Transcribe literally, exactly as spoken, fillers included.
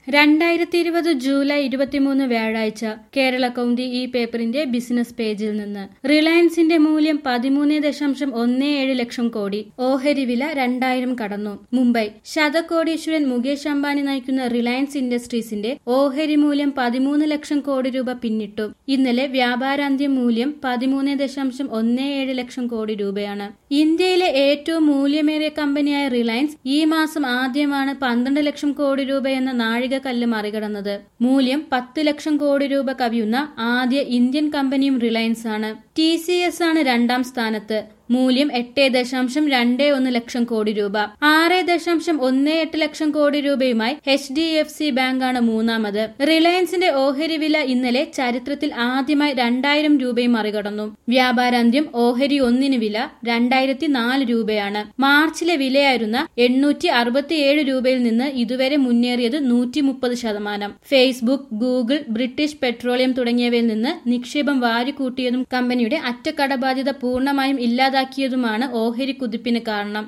രണ്ടായിരത്തി ഇരുപത് ജൂലൈ ഇരുപത്തിമൂന്ന് വ്യാഴാഴ്ച കേരള കൗമുദി ഈ പേപ്പറിന്റെ ബിസിനസ് പേജിൽ നിന്ന് റിലയൻസിന്റെ മൂല്യം പതിമൂന്ന് ദശാംശം ഒന്ന് ഏഴ് ലക്ഷം കോടി. ഓഹരി വില രണ്ടായിരം കടന്നു. മുംബൈ ശതകോടീശ്വരൻ മുകേഷ് അംബാനി നയിക്കുന്ന റിലയൻസ് ഇൻഡസ്ട്രീസിന്റെ ഓഹരി മൂല്യം പതിമൂന്ന് ലക്ഷം കോടി രൂപ പിന്നിട്ടു. ഇന്നലെ വ്യാപാരാന്ത്യ മൂല്യം പതിമൂന്ന് ദശാംശം ഒന്ന് ഏഴ് ലക്ഷം കോടി രൂപയാണ്. ഇന്ത്യയിലെ ഏറ്റവും മൂല്യമേറിയ കമ്പനിയായ റിലയൻസ് ഈ മാസം ആദ്യമാണ് പന്ത്രണ്ട് ലക്ഷം കോടി രൂപ എന്ന നാഴിക കല്ല് മറികടന്നത്. മൂല്യം പത്ത് ലക്ഷം കോടി രൂപ കവിയുന്ന ആദ്യ ഇന്ത്യൻ കമ്പനിയും റിലയൻസ് ആണ്. ടി സി എസ് ആണ് രണ്ടാം സ്ഥാനത്ത്. മൂല്യം എട്ട് ദശാംശം രണ്ട് ഒന്ന് ലക്ഷം കോടി രൂപ. ആറ് ദശാംശം ഒന്ന് എട്ട് ലക്ഷം കോടി രൂപയുമായി എച്ച് ഡി എഫ് സി ബാങ്കാണ് മൂന്നാമത്. റിലയൻസിന്റെ ഓഹരി വില ഇന്നലെ ചരിത്രത്തിൽ ആദ്യമായി രണ്ടായിരം രൂപയും മറികടന്നു. വ്യാപാരാന്ത്യം ഓഹരി ഒന്നിന് വില രണ്ടായിരത്തി നാല് രൂപയാണ്. മാർച്ചിലെ വിലയായിരുന്ന എണ്ണൂറ്റി അറുപത്തിയേഴ് രൂപയിൽ നിന്ന് ഇതുവരെ മുന്നേറിയത് നൂറ്റി മുപ്പത് ശതമാനം. ഫേസ്ബുക്ക്, ഗൂഗിൾ, ബ്രിട്ടീഷ് പെട്രോളിയം തുടങ്ങിയവയിൽ നിന്ന് നിക്ഷേപം വാരിക്കൂട്ടിയതും കമ്പനിയുടെ അറ്റകടബാധ്യത പൂർണ്ണമായും ഇല്ലാതാക്കിയതുമാണ് ഓഹരി കുതിപ്പിന് കാരണം.